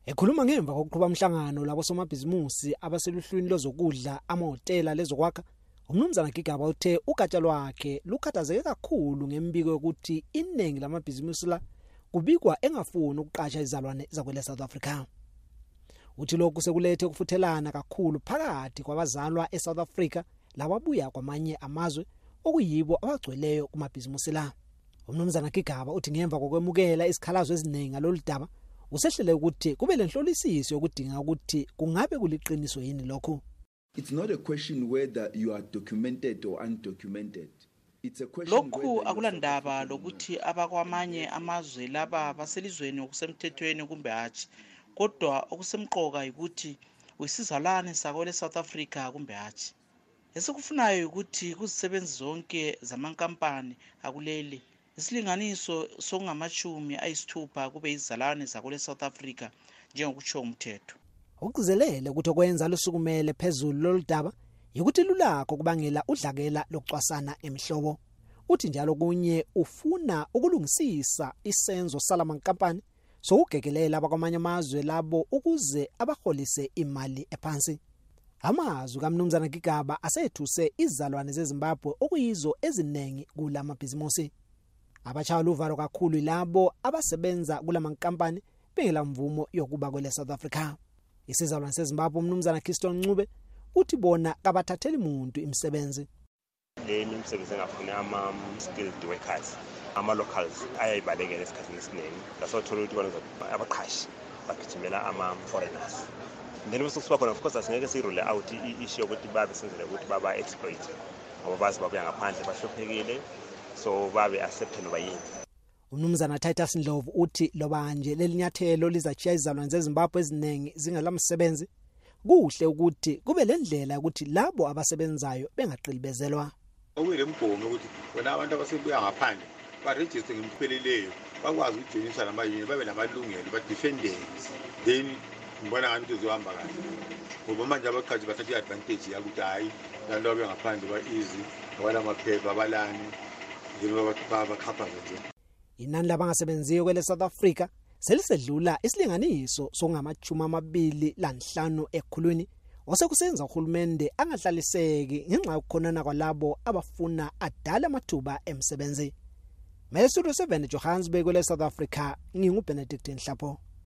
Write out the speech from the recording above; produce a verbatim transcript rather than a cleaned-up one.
Ekhuluma ngemva kokuqhuba umhlangano labo somabhizimusi abaseluhlwini lozokudla amahotela lezokwakha, umnumzana Gigaba uthe ugatsha lwakhe lukhathazeke kakhulu ngembiko yokuthi iningi lamabhizimusi la kubikwa engafuni ukuqasha izalwane zakwele South Africa. Uthi lokhu sekulethe ukufuthelana kakhulu phakathi kwabazalwa eSouth Africa lababuya kwamanye amazwe okuyibo abagcweleyo kumabhizimusi la. Umnumzana Gigaba uthi ngemva kokwemukela isikhalazo eziningi ngaloludaba usehlele ukuthi kube lenhlolisiso yokudinga ukuthi kungabe kuliqiniso yini lokho. It's not a question whether you are documented or undocumented. It's a question lokhu akulandaba lokuthi abakwamanye amazwe laba baselizweni okusemthethweni kumbe hatshi, kodwa okusemqoka ukuthi uyisizalwane sakwele South Africa kumbe hatshi. Esikufunayo ukuthi kuzisebenzi zonke zamankampani akuleli isilinganiso songamachumi ayisithupha kube izalwane zakwele South Africa njengokutsho umthetho. Ukuzelele ukuthi okwenza lusukumele phezulu loludaba ukuthi lulakho kubangela udlakela lokucwasana emhlobo. Uthi njalo kunye ufuna ukulungisisa isenzo salamankampani sokugekelela abakwamanye amazwe labo ukuze abaholise imali ephansi. Amazwi kaMnumzana Gigaba asethuse izalwane zeZimbabwe okuyizo ezinengi kulamabhizimusi. Abachaya luvalo kakhulu labo abasebenza kulamankampani bengela mvumo yokuba kwele South Africa. Isizalwane seZimbabwe umnumzana Kiston Ncube uthi bona kabathatheli umuntu imisebenzi. Le imisebenzi engafuni ama skilled workers, ama locals ayayibalekela esikhathini esiningi. Lasothola ukuthi bona abaqhashi bagijimela ama foreigners. Then kusukuba khona of course asingeke sirule out i-issue ukuthi babe senzele ukuthi baba exploit. Ngoba bazi babuya ngaphandle bahlophekile so babe accepted bayini. Umnumzana Titus Ndlovu uthi loba nje lelinyathelo lizachiya izalwane zeZimbabwe ezinengi zingalamsebenzi, kuhle ukuthi kube lendlela ukuthi labo abasebenzayo bengaqilibezelwa. Okuyile mgomo ukuthi wena abantu abasebuya ngaphandle ba register ngempheleleyo bakwazi ukujoinisa namayini babe namalungelo ba defenders, then ngibona ngathi uzohamba kahle. Ngoba manje abaqhaji bathatha advantage yakuthi hayi labo ababuya ngaphandle ba easy abala maphepha abalani njengoba bakhapha nje. Inani labangasebenziyo kwele South Africa selisedlula isilinganiso songamachumi amabili lanhlanu ekhulwini osekusenza uhulumende angahlaliseki ngenxa yokukhonana kwalabo abafuna adala amathuba emsebenzi. Mesudu seven Johannesburg kwele South Africa, ngingu Benedict Nhlapho.